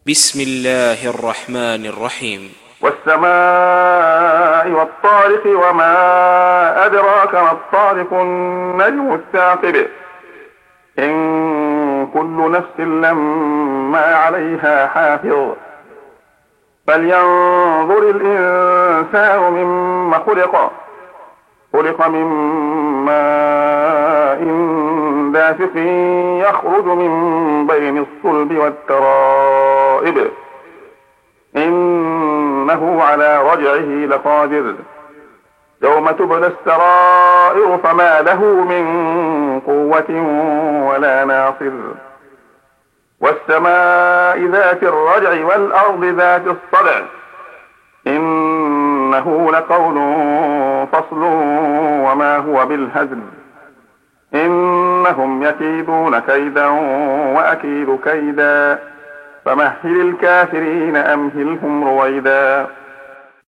بسم الله الرحمن الرحيم. والسماء والطارق وما أدراك ما الطارق النجم الثاقب إن كل نفس لما عليها حافظ فلينظر الإنسان مما خلق من ماء دافق يخرج من بين الصلب والترائب إنه على رجعه لقادر يوم تبلى السرائر فما له من قوة ولا ناصر والسماء ذات الرجع والأرض ذات الصدع إنه لقول فصل وما هو بالهزل إنهم يكيدون كيدا وأكيد كيدا فمهل الكافرين أمهلهم رويدا.